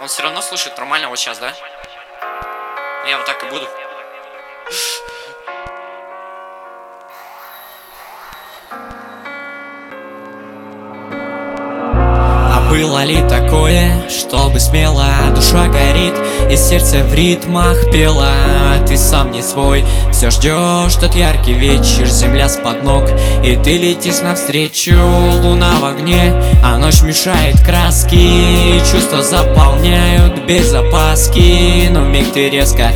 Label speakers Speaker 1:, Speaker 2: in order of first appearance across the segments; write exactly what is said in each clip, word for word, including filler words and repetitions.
Speaker 1: Он все равно слушает нормально вот сейчас, да? Я вот так и буду.
Speaker 2: Было ли такое, чтобы смело душа горит и сердце в ритмах пела? Ты сам не свой, все ждешь тот яркий вечер, земля с-под ног, и ты летишь навстречу. Луна в огне, а ночь мешает краски, чувства заполняют без опаски. Но вмиг ты резко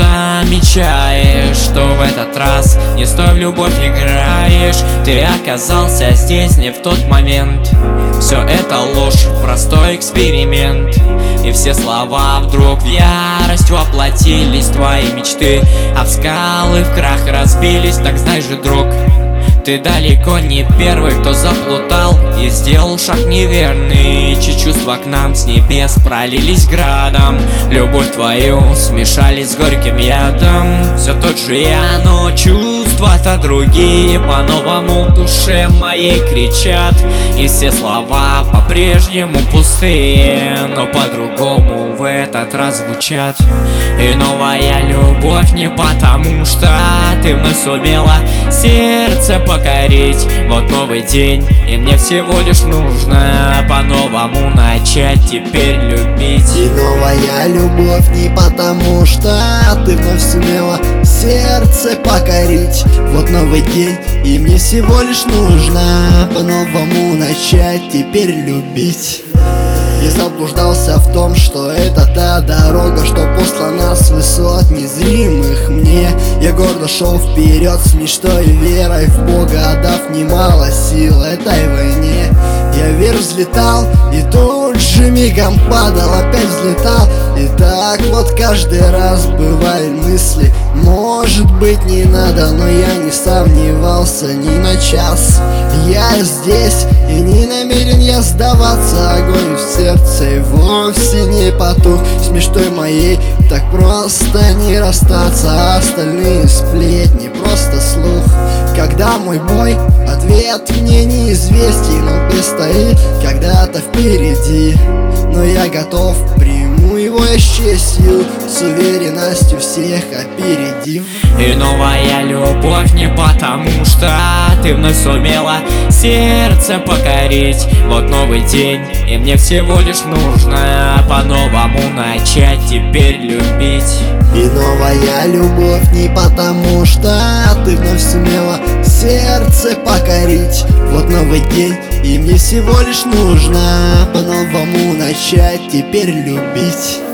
Speaker 2: замечаешь, что в этот раз не с той в любовь играешь. Ты оказался здесь не в тот момент. Все это ложь, простой эксперимент. И все слова вдруг в ярость воплотились. Твои мечты об скалы в крах разбились. Так знай же, друг, ты далеко не первый, кто заплутал и сделал шаг неверный. Чьи чувства к нам с небес пролились градом, любовь твою смешали с горьким ядом. Все тот же я, но чувства-то другие. По-новому в душе моей кричат, и все слова по-прежнему пустые, но по-другому в этот раз звучат. И новая любовь не потому, что ты вновь сумела сердце покорить. Вот новый день, и мне всего лишь нужно по-новому начать теперь любить.
Speaker 3: И новая любовь не потому, что ты вновь сумела сердце покорить. Вот новый день, и мне всего лишь нужно по-новому начать теперь любить. И заблуждался в том, что это та дорога, что послана с высот незримых мне. Я гордо шел вперед с мечтой и верой в Бога, отдав немало сил этой войне. Я вверх взлетал и тут же мигом падал, опять взлетал. И так вот каждый раз бывали мысли, может быть не надо, но я не сомневался ни на час. Я здесь и не намерен я сдаваться, огонь в сердце и вовсе не потух. С мечтой моей так просто не расстаться, а остальные сплетни просто слух. Когда мой бой, ответ мне неизвестен, он предстоит когда-то впереди, но я готов, приму его я с честью, с уверенностью всех опередив.
Speaker 2: И новая любовь не потому, что ты вновь сумела сердце покорить. Вот новый день, и мне всего лишь нужно по-новому начать теперь любить.
Speaker 3: И новая любовь не потому, что ты вновь сумела сердце покорить. Вот новый день, и мне всего лишь нужно по-новому начать теперь любить.